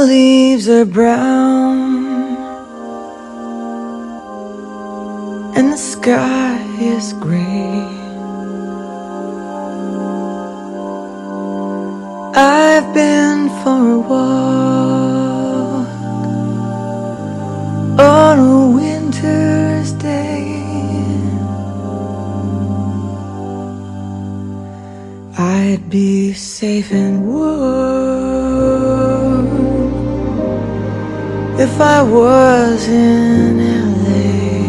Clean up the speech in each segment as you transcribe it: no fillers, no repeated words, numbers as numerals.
leaves are brown and the sky is gray. I've been for a walk on a winter's day. I'd be safe and warm if I was in LA.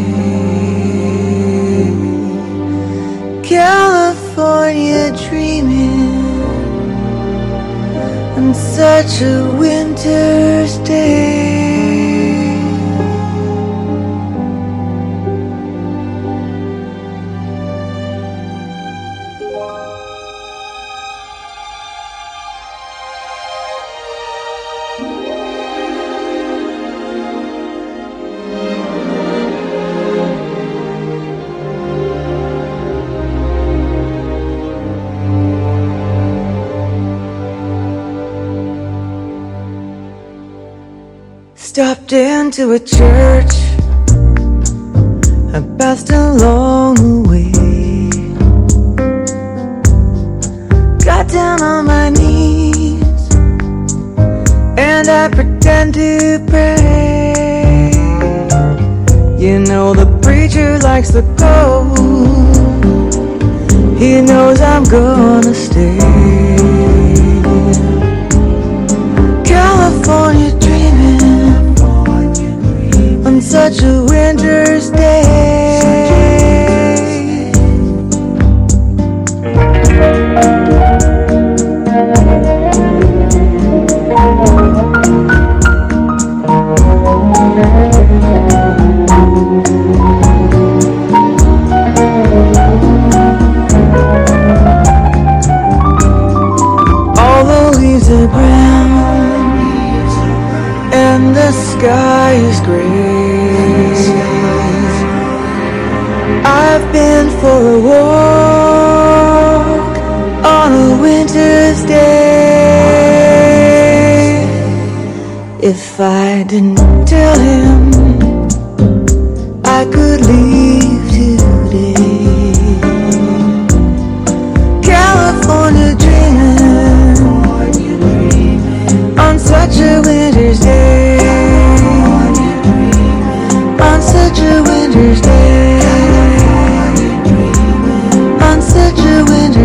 California dreaming on such a winter's day. Stopped into a church, I passed along the way. Got down on my knees and I pretend to pray. You know the preacher likes the cold, he knows I'm gonna stay. California dreaming on such a winter's day. All the leaves are brown and the sky is gray. I've been for a walk on a winter's day. If I didn't tell him I could leave today. California dreaming on such a winter's day. On such a winter's day. On such a winter's day.